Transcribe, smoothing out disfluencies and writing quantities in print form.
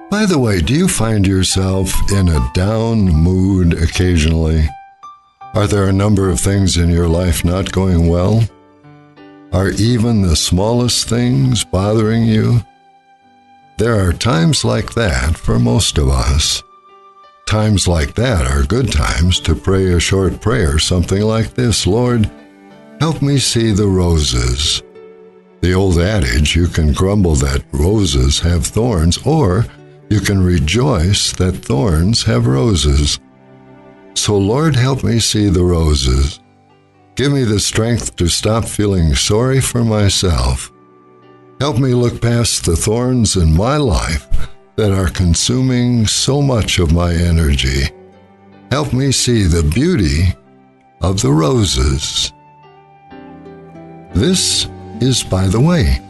By the way, do you find yourself in a down mood occasionally? Are there a number of things in your life not going well? Are even the smallest things bothering you? There are times like that for most of us. Times like that are good times to pray a short prayer, something like this: Lord, help me see the roses. The old adage, you can grumble that roses have thorns, or you can rejoice that thorns have roses. So Lord, help me see the roses. Give me the strength to stop feeling sorry for myself. Help me look past the thorns in my life that are consuming so much of my energy. Help me see the beauty of the roses. This is By the Way.